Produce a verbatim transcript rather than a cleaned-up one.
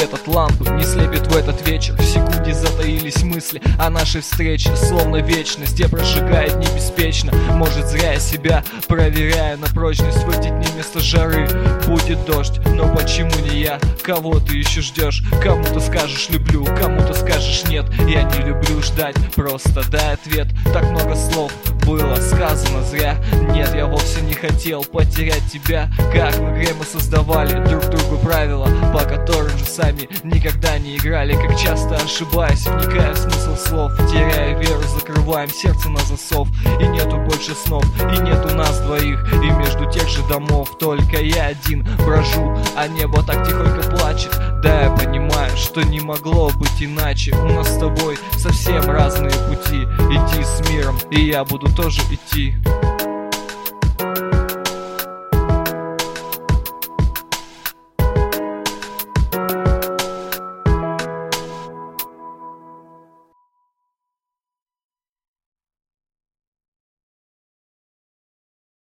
этот лампы не слепит в этот вечер. В секунде затаились мысли о нашей встрече, словно вечность, где прожигает небеспечно. Может, зря я себя проверяю на прочность. В эти дни вместо жары будет дождь, но почему не я? Кого ты еще ждешь? Кому-то скажешь люблю, кому-то скажешь нет. Я не люблю ждать, просто дай ответ. Так много слов было сказано зря. Нет, я вовсе не хотел потерять тебя. Как в игре мы создавали друг другу правила, по которым же сами никогда не играли. Как часто ошибаясь, вникая в смысл слов, теряя веру, закрываем сердце на засов. И нету больше снов, и нету нас двоих, и между тех же домов только я один брожу, а небо так тихонько плачет. Да, я понимаю, что не могло быть иначе. У нас с тобой совсем разные пути. Иди с миром, и я буду тоже идти.